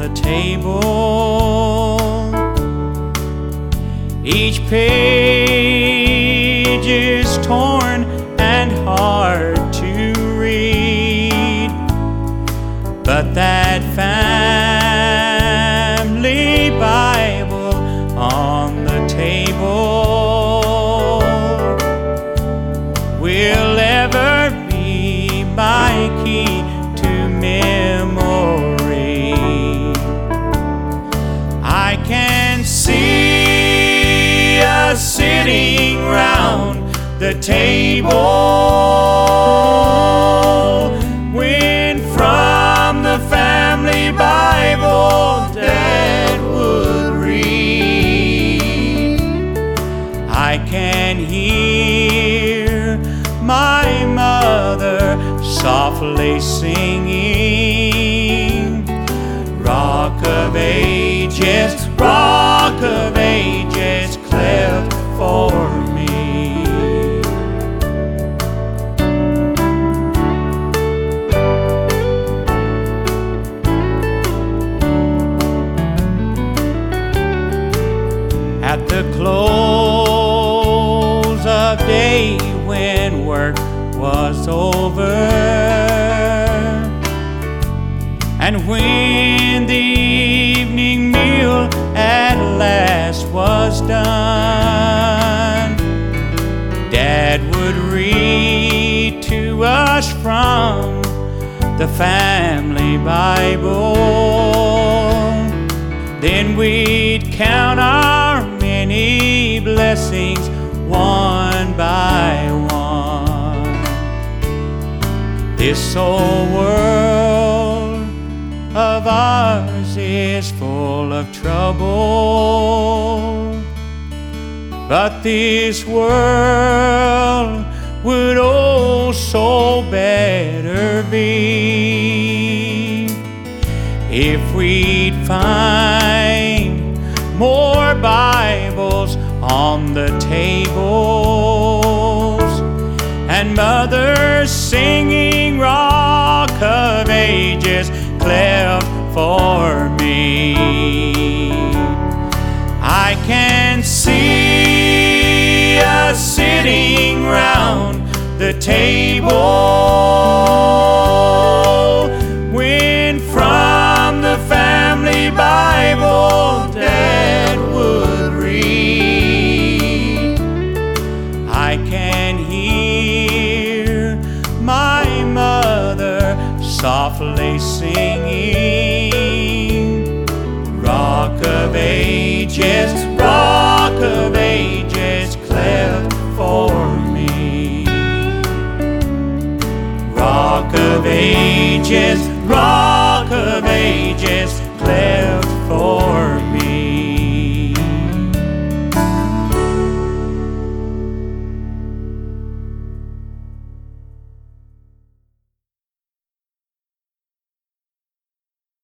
the table. Each page is torn and hard to read, but that family Bible on the table will ever be my key to memory. I can see us sitting round the table when from the family Bible Dad would read. I can hear my mother softly singing, Rock of Ages, Rock of Ages, cleft for me. At the close of day when work was over, and when the evening meal at last was done, Dad would read to us from the family Bible. Then we'd count our many blessings one by one. This old world of ours is full of trouble, but this world would oh so better be if we'd find more Bibles on the tables, and mothers singing Rock of Ages, cleft for me. I can see us sitting round the table when from the family Bible Dad would read. I can hear my mother softly singing, Rock of Ages, Rock of Ages, cleft for me. Rock of Ages, Rock of Ages, cleft